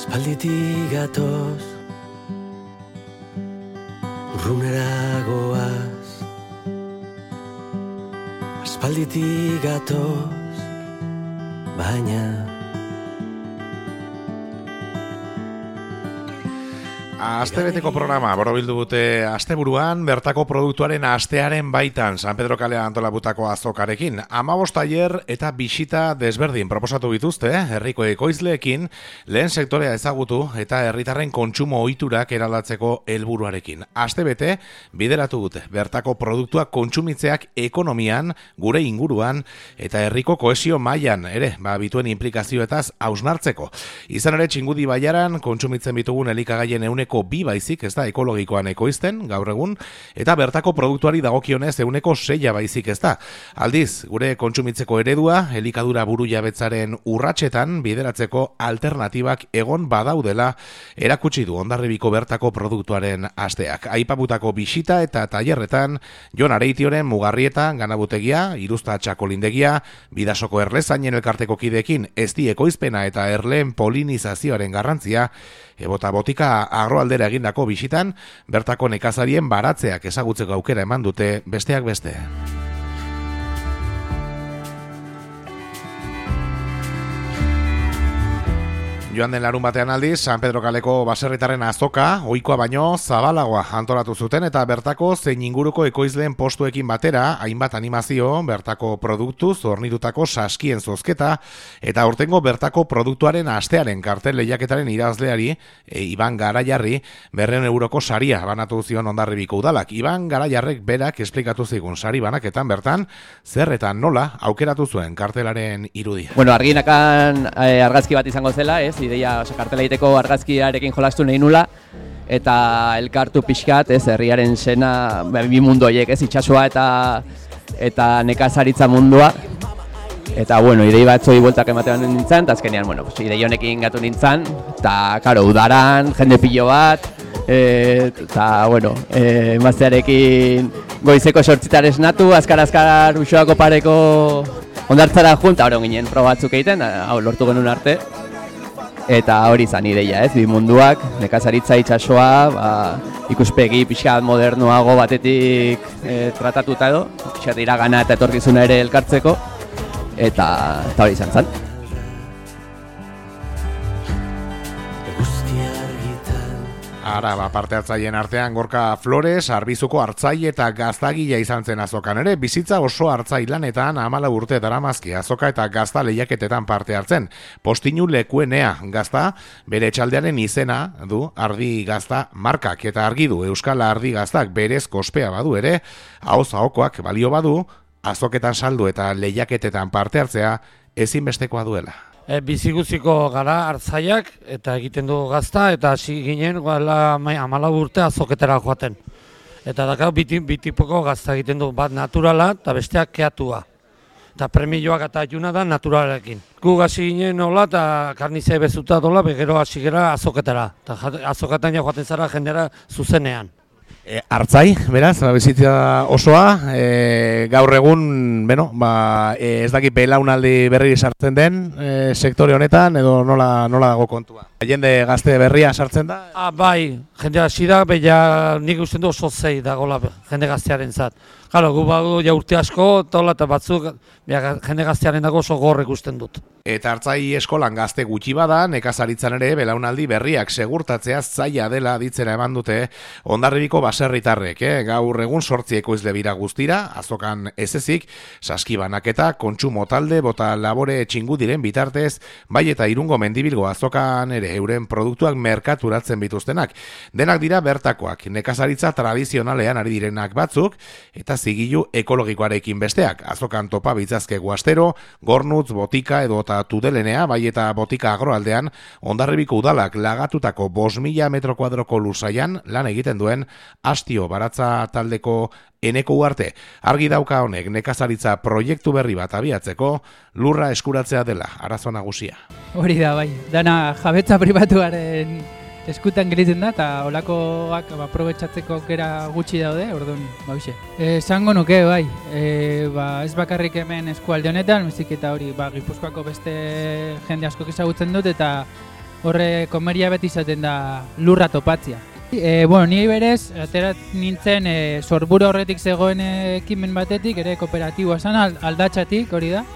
Aspalditik gatoz, urrunera goaz. Aspalditik gatoz, baina Astebeteko programa borobildu dute asteburuan bertako produktuaren astearen baitan San Pedro kalean antolabutako azokarekin. 15 tailer eta bisita desberdin proposatu dituzte herriko ekoizleekin lehen sektorea ezagutu eta herritarren kontsumo ohiturak eraldatzeko helburuarekin. Astebete bideratu dute bertako produktuak kontsumitzeak ekonomian, gure inguruan eta herriko kohesio mailan ere bituen inplikazioetaz hausnartzeko. Izan ere Txingudi baiaran kontsumitzen bitugun elikagaien 2% baizik ez da ekologikoan ekoizten gaur egun, eta bertako produktuari dagokionez 6% baizik ez da. Aldiz, gure kontsumitzeko eredua elikadura burujabetzaren urratsetan bideratzeko alternatibak egon badaudela erakutsi du Hondarribiko bertako produktuaren asteak. Aipatutako bisita eta tailerretan Jon Areitioren Mugarrieta ganabutegia, Iruzta txakolindegia, Bidasoko erlezainen elkarteko kideekin ezti ekoizpena eta erleen polinizazioaren garrantzia, ebota botika agroaldera egindako bisitan, bertako nekazarien baratzeak ezagutzeko aukera eman dute besteak beste. Joan den larun batean aldiz, San Pedro kaleko baserritarren azoka, ohikoa baino zabalagoa antolatu zuten eta bertako zein inguruko ekoizleen postuekin batera, hainbat animazio, bertako produktu, zornitutako saskien zozketa, eta aurtengo bertako produktuaren astearen kartel lehiaketaren irazleari, Iban Garaiarri, 200 euroko saria banatu zion Hondarribiko udalak. Iban Garaiarrek berak esplikatu zigun sari banaketan bertan, zer eta nola aukeratu zuen kartelaren irudia. Bueno, arginakan argazki bat izango zela, ez? Ideia, kartela egiteko argazkiarekin jolastu nahi nula, eta elkartu pixkat, ez, herriaren sena, bi mundu horiek, ez, itsasoa eta nekazaritza mundua. Eta, bueno, idei batzoi bueltak ematean nintzen, eta azkenean, bueno, idei honekin gatu nintzen, eta, karo, udaran, jende pilo bat, eta, bueno, emaztearekin goizeko sortzitar esnatu, azkar uxoako pareko hondartzara junta, hori ginen probatzuk egiten, hau lortu genuen arte. Eta hori izan ideia, ez, bi munduak, nekazaritza itsasoa, ikuspegi pixkat modernoago batetik tratatuta edo, pixkat iragana eta etorkizuna ere elkartzeko, eta hori izan zen. Ara, parte hartzaileen artean Gorka Flores, Arbizuko hartzai eta gaztagila izan zen azokan ere, bizitza oso hartzai lanetan 14 urte daramazki azoka eta gazta lehiaketetan parte hartzen. Postinu lekuenea gazta, bere etxaldearen izena du ardi gazta markak, eta argi du Euskal Ardi Gaztak berez kospea badu ere, ahoz ahokoak balio badu, azoketan saldu eta lehiaketetan parte hartzea ezinbestekoa duela. Biziguziko gara hartzaiak eta egiten dugu gazta eta hasi ginen 14 urte azoketara joaten. Eta dakar bi tipoko gazta egiten dugu, bat naturala eta besteak keatua. Eta premioak eta juna da naturalarekin. Gu hasi ginen nola eta karnizea bezuta dola, gero hasi gara azoketara. Eta azoketan joaten zara jendera zuzenean. Hartzai, beraz, bizitza osoa, gaur egun, ez dakit belaunaldi berri sartzen den sektore honetan, edo nola dago kontua? Jende gazte berria sartzen da? Bai, jende hasi da, baina nik usten du oso zei dagoela jende gaztearen zat. Galo, gu bago ja urte asko, eta batzuk jende gaztearen dago oso gorrek usten dut. Eta hartzai eskolan gazte gutxi bada, nekazaritzan ere belaunaldi berriak segurtatzea zaila dela ditzera eman dute Hondarribiko baserritarrek. Gaur egun 8 ekoizle bira guztira, azokan ez ezik, saskibanaketa, kontsumo talde, bota labore Txingudiren bitartez, bai eta Irungo Mendibilgo azokan ere euren produktuak merkaturatzen bituztenak. Denak dira bertakoak, nekazaritza tradizionalean ari direnak batzuk, eta zigilu ekologikoarekin besteak. Azokan topa bitzazkegu astero, gornutz, botika edo eta tudelenea, bai eta botika agroaldean, Hondarribiko udalak lagatutako 5.000 metro kuadroko luzaian lan egiten duen Astio baratza taldeko Eneko Uarte. Argi dauka honek nekazaritza proiektu berri bat abiatzeko lurra eskuratzea dela arazo nagusia. Hori da, bai. Dana jabetza pribatuaren eskutan gelditzen da, eta holakoak aprobetxatzeko aukera gutxi daude, orduan, hoxe. Esango nuke, bai, ez bakarrik hemen eskualde honetan, baizik eta hori, Gipuzkoako beste jende askok ezagutzen dut, eta horre komeria beti izaten da lurra topatzia. Bueno, ni berez, aterat nintzen Sorburu horretik zegoen ekimen batetik, ere kooperatiboa zen, aldatxatik hori da.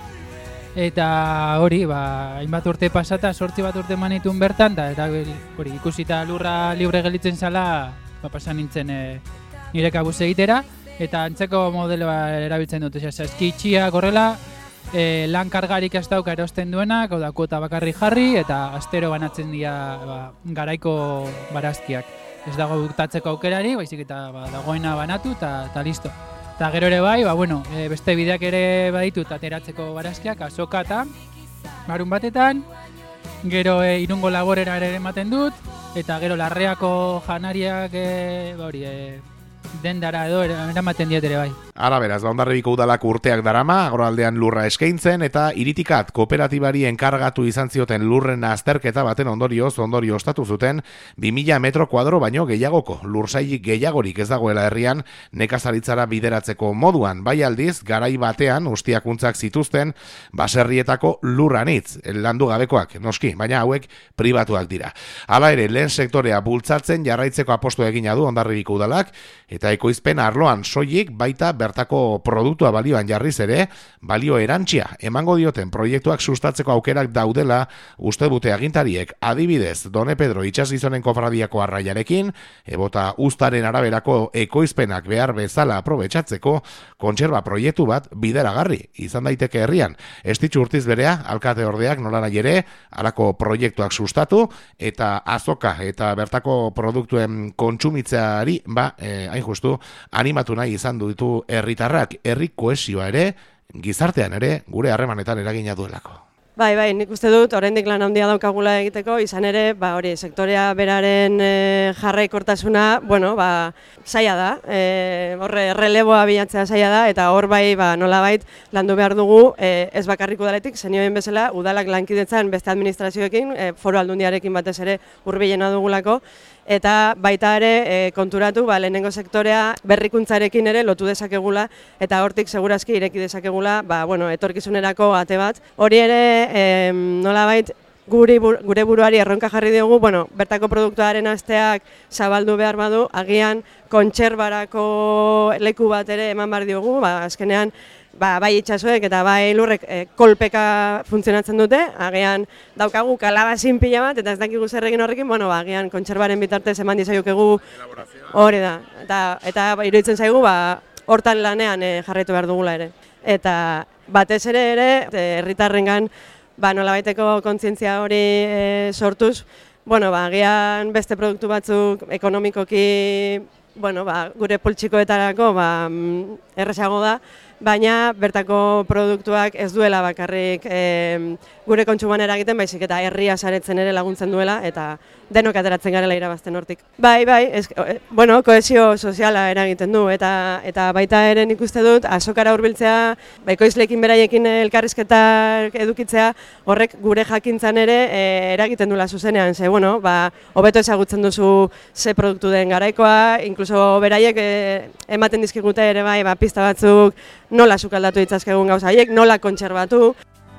Eta hori, hainbat urte pasata, 8 bat urte manitun bertan, eta hori ikusita lurra libre gelitzen zala, pasan nintzen nire kabuz egitera, eta antzeko modeloa erabiltzen dut, eski itxiak horrela, lan kargarik ez dauka erosten duenak, hau da kuota bakarri jarri, eta astero banatzen dira garaiko barazkiak. Ez dago buktatzeko aukerari, baizik eta dagoena banatu eta listo. Eta gero ere bai, beste bideak ere baditut ateratzeko barazkiak, azoka eta larun batetan, gero Irungo laborera ere ematen dut, eta gero Larreako janariak dendara edo eramaten diet ere bai. Ara beraz, Hondarribiko udalak urteak darama, agroaldean lurra eskaintzen eta iritikat kooperatibari enkargatu izan zioten lurren azterketa baten ondorio ostatu zuten 2000 metro kuadro baino gehiagoko lursailik gehiagorik ez dagoela herrian nekazaritzara bideratzeko moduan, bai aldiz, garai batean ustiakuntzak zituzten baserrietako lurranitz, landu gabekoak, noski, baina hauek pribatuak dira. Hala ere, lehen sektorea bultzatzen jarraitzeko apostu egina du Hondarribiko udalak, eta ekoizpen arloan soilik baita bertako produktua balioan jarriz ere, balio erantsia emango dioten proiektuak sustatzeko aukerak daudela uste dute agintariek, adibidez Done Pedro itsasgizonen kofradiako arraiarekin, ebota uztaren araberako ekoizpenak behar bezala aprobetxatzeko kontserba proiektu bat bideragarri izan daiteke herrian. Estitxu Urtiz berea, alkate ordeak nolanahi ere, halako proiektuak sustatu eta azoka eta bertako produktuen kontsumitzeari, hain justu, animatu nahi izan ditu herritarrak, herri kohesioa ere, gizartean ere, gure harremanetan eragina duelako. Bai, nik uste dut, oraindik lan handia daukagula egiteko, izan ere, hori, sektorea beraren jarraikortasuna, zaila da, horre releboa bilatzea zaila da, eta hor bai, nolabait, landu behar dugu, ez bakarrik udaletik, zenioen bezala, udalak lankidetzan beste administrazioekin, foru aldundiarekin batez ere hurbilena dugulako, eta baita ere konturatu lehenengo sektorea berrikuntzarekin ere lotu dezakegula eta hortik segurazki ireki dezakegula etorkizunerako ate bat. Hori ere nolabait gure buruari erronka jarri diogu, bertako produktuaren asteak zabaldu behar badu, agian kontserbarako leku bat ere eman behar diogu, azkenean bai itxasoek eta bai lurrek kolpeka funtzionatzen dute, agian daukagu kalabazin pila bat, eta ez dakigu zer egin horrekin, agian kontserbaren bitartez eman dizaiokegu hori da, eta iruditzen zaigu hortan lanean jarraitu behar dugula ere. Eta batez ere herritarrengan nolabaiteko kontzientzia hori sortuz, agian beste produktu batzuk ekonomikoki gure poltsikoetarako errezago da, baina bertako produktuak ez duela bakarrik gure kontsuman eragiten, baizik eta herria saretzen ere laguntzen duela, eta denok ateratzen garela irabazten hortik. Bai, kohesio soziala eragiten du, eta baita ere nik uste dut, azokara hurbiltzea, ekoizleekin beraiekin elkarrizketak edukitzea, horrek gure jakintzan ere eragiten duela zuzenean, ze, hobeto ezagutzen duzu ze produktu den garaikoa, inkluso beraiek ematen dizkigute ere pista batzuk, nola sukaldatu ditzazkegun gauza haiek, nola kontserbatu.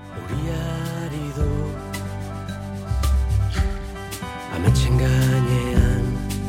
Euriari du ametsen gainean,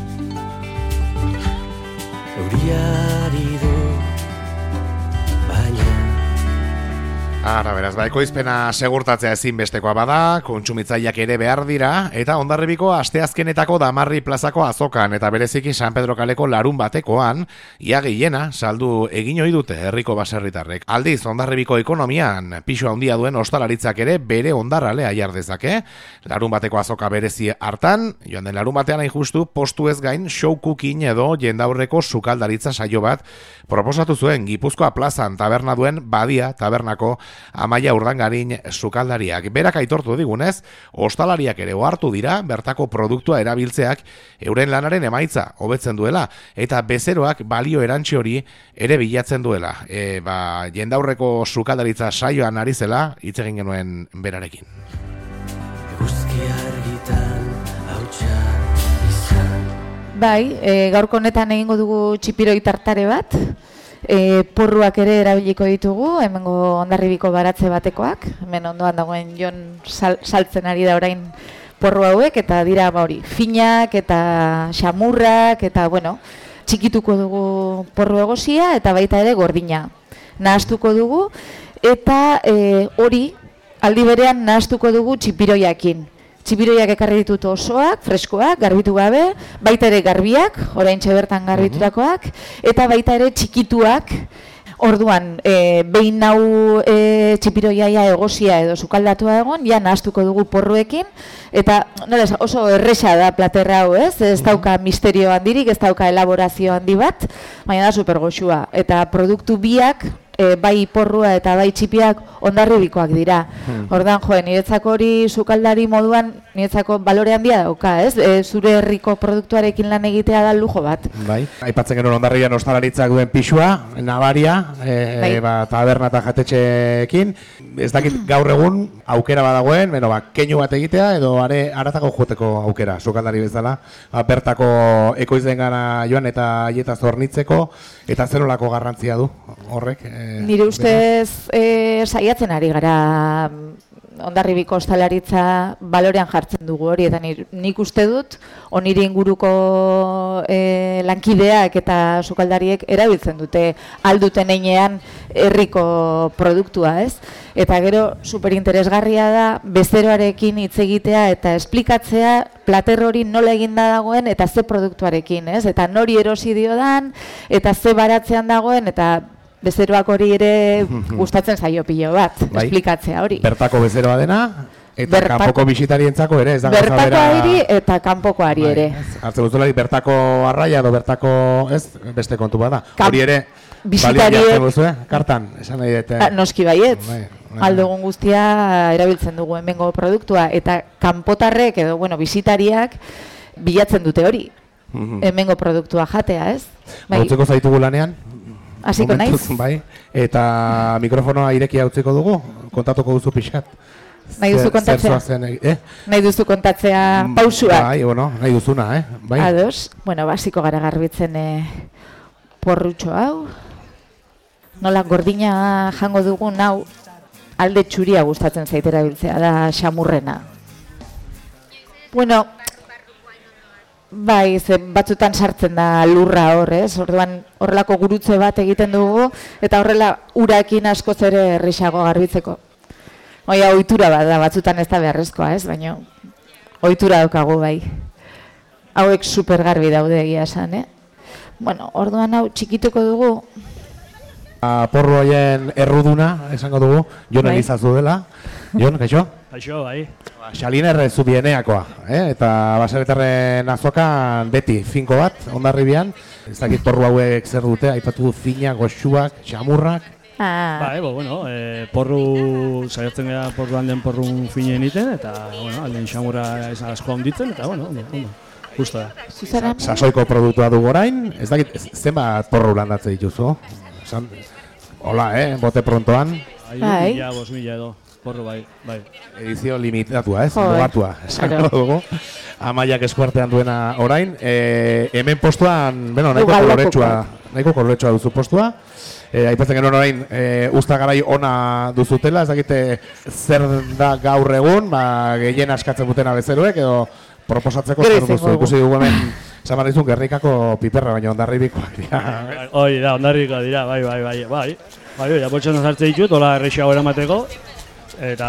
euriari du baina. Ara, beraz, ekoizpena segurtatzea ezinbestekoa bada, kontsumitzaileak ere behar dira, eta Hondarribiko asteazkenetako Damarri plazako azokan, eta bereziki San Pedro kaleko larun batekoan, ia gehiena saldu egin ohi dute herriko baserritarrek. Aldiz, Hondarribiko ekonomian pisu handia duen ostalaritzak ere bere hondarralea jar dezake. Larun bateko azoka berezi hartan, joan den larun batean hain justu, postu ez gain show cooking edo jendaurreko sukaldaritza saio bat proposatu zuen Gipuzkoa plazan taberna duen Badia tabernako Amaia Urdangarin sukaldariak. Berak aitortu digunez, ostalariak ere ohartu dira bertako produktua erabiltzeak euren lanaren emaitza hobetzen duela, eta bezeroak balio erantsi hori ere bilatzen duela. Jendaurreko sukaldaritza saioan ari zela hitz egin genuen berarekin. Eguzki argitan hautsa izan. Bai, gaurko honetan egingo dugu txipiroi tartare bat. Porruak ere erabiliko ditugu, hemengo Hondarribiko baratze batekoak. Hemen ondoan dagoen Jon saltzen ari da orain porru hauek, eta dira hori, finak eta xamurrak, eta bueno, txikituko dugu porru egosia, eta baita ere gordina. Nahastuko dugu, eta hori aldi berean nahastuko dugu txipiroiakin. Txipiroiak ekarri ditut osoak, freskoak, garbitu gabe, baita ere garbiak, oraintxe bertan garbitutakoak, eta baita ere txikituak. Orduan, behin nau txipiroiaia egosia edo sukaldatua egon, ja nahastuko dugu porruekin, eta oso erresa da platerra hau, ez? Ez dauka misterio handirik, ez dauka elaborazio handi bat, baina da supergoxua. Eta produktu biak, bai porrua eta bai txipiak ondarribikoak dira. Ordan niretzako hori sukaldari moduan niretzako balore handia dauka, ez? Zure herriko produktuarekin lan egitea da lujo bat. Bai. Aipatzen genuen Hondarribian ostalaritzak duen pisua, nabaria, taberna eta jatetxeekin. Ez dakit gaur egun aukera badagoen, keinu bat egitea edo haratako joateko aukera, sukaldari bezala, bertako ekoizden gana joan eta aietaz hornitzeko, eta zenolako garrantzia du horrek. Nire ustez saiatzen ari gara Hondarribiko ostalaritza balorean jartzen dugu hori, eta nik uste dut onire inguruko lankideak eta sukaldariek erabiltzen dute alduten einean herriko produktua, ez? Eta gero superinteresgarria da bezeroarekin hitz egitea eta esplikatzea plater hori nola eginda dagoen eta ze produktuarekin, ez? Eta nori erosi diodan eta ze baratzean dagoen, eta bezeroak hori ere gustatzen zaio pilo bat, esplikatzea hori. Bertako bezeroa dena, eta kanpoko bisitarientzako ere, ez da gauza bera... Bertako ari eta kanpokoari ere. Hartze guztulari, bertako arraia edo bertako, ez, beste kontu bada. Hori ere, bisitariek... balio jartzen duzu, kartan, esan nahi dute... Noski baietz, aldogun guztia erabiltzen dugu hemengo produktua, eta kanpotarrek edo, bisitariak bilatzen dute hori, hemengo produktua jatea, ez? Bautzeko zaitugu lanean? Hasiko naiz? Bai, eta mikrofonoa irekia utziko dugu, kontatuko duzu pixkat. Nahi duzu kontatzea? Nahi duzu kontatzea pausuak? Bai, nahi duzuna, bai. Ados, basiko gara garbitzen porrutxo hau. Nola gordina jango dugun hau, alde txuria gustatzen zaitera biltzea da xamurrena. Bai, batzutan sartzen da lurra hor, ez? Orduan horrelako gurutze bat egiten dugu, eta horrela urakin askoz ere errixago garbitzeko. Ohitura bat da, batzutan ez da beharrezkoa, ez? Baina ohitura daukagu bai. Hauek super garbi daude egia esan, orduan hau txikituko dugu. Porru hoien erruduna, esango dugu, Jon Elizazu dela. Jon, kaixo? Kaixo, bai. Xaliner zubieneakoa, eta baserritarren azokan beti finko bat, Hondarribian. Ez dakit porru hauek zer dute, aipatu du fina, goxuak, xamurrak. Bai, porru, saiatzen gara porruan den porrun finen iten, eta, alden xamurra asko handitzen, eta, justo da. Sasoiko produktua dugu orain, ez dakit, zenbat porru landatzen dituzu? Hola, bote prontoan. Bai. 5.000 edo, porru bai. Edizio limitatua, mugatua, esango dugu. Amaiak eskuartean duena orain. Hemen postuan, nahiko koloretsua duzu postua. Aipatzen genuen orain, usta garai ona duzutela, ez dakite zer da gaur egun, gehien askatzen dutena bezeroek, edo proposatzeko zer duzu. Ikusi dugu hemen, esan behar dizun, Gernikako piperra, baina Hondarribikoak dira. Hori da, Hondarribikoak dira, bai. Apotxan hartzen ditut, hola errexiago eramateko. Eta,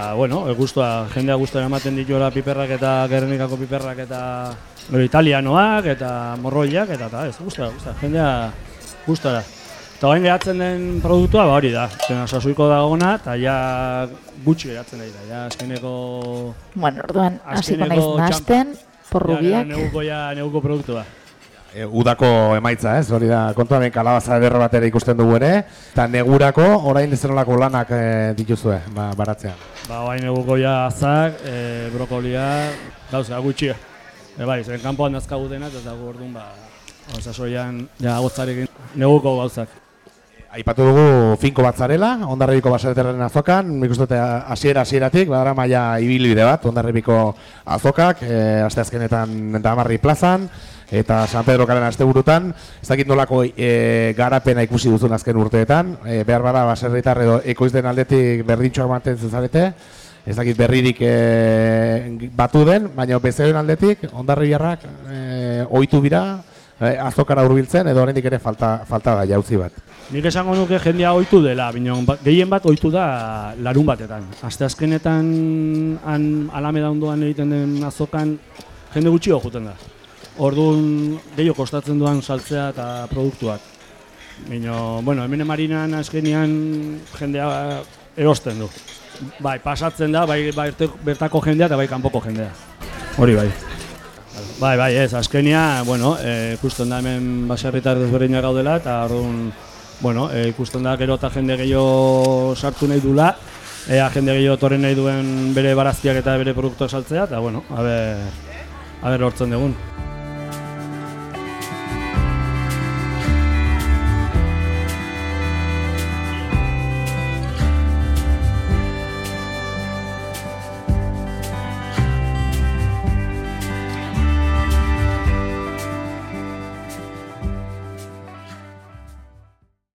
jendea guztua eramaten dituela piperrak eta Gernikako piperrak eta italianoak eta morroiak eta ez, guztua, jendea guztua da. Eta hain geratzen den produktua, hori da, sasoiko dagona eta ja gutxi geratzen da, ja azkeneko... Orduan, hasiko naiz nahasten, porrubiak. Neguko produktua. Udako emaitza, ez? Hori da, kontuaren kalabaza ederro bat ere ikusten dugu ere. Eta negurako, orain zenolako lanak dituzue, baratzean. Orain neguko azak, brokolia, gauza, gutxia. Zen kanpoan nazkagutenak, ez dago orduan, sasoian, agotzarekin neguko gauzak. Aipatu dugu finko bat zarela, Hondarribiko baserritarren azokan, nik uste dute hasieratik, badara maila ibilbide bat, Hondarribiko azokak, asteazkenetan Damarri plazan, eta San Pedro Kalean asteburutan, ez dakit nolako garapena ikusi duzun azken urteetan, behar bada baserritar edo ekoizden aldetik berdintxoak mantentzen zarete, ez dakit berririk batu den, baina bezeroen aldetik, Hondarribiarrak ohitu bira, azokara hurbiltzen edo oraindik ere falta da jauzi bat. Nik esango nuke jendea ohitu dela, baina gehien bat ohitu da larun batetan. Asteazkenetan Alameda ondoan egiten den azokan jende gutxi joaten da. Orduan gehiago kostatzen duan saltzea eta produktuak. Baina, bueno, hemen Marinan azkenean jendea erosten du. Bai, pasatzen da, bai bertako jendea eta bai kanpoko jendea. Hori bai. Bai, ez, azkenia, bueno, ikusten da hemen baserritar desberdinak gaudela, eta orduan, bueno, ikusten da gero eta jende gehiago sartu nahi dula, jende gehiago torren nahi duen bere barazkiak eta bere produktuak saltzea, eta bueno, a ber lortzen dugun.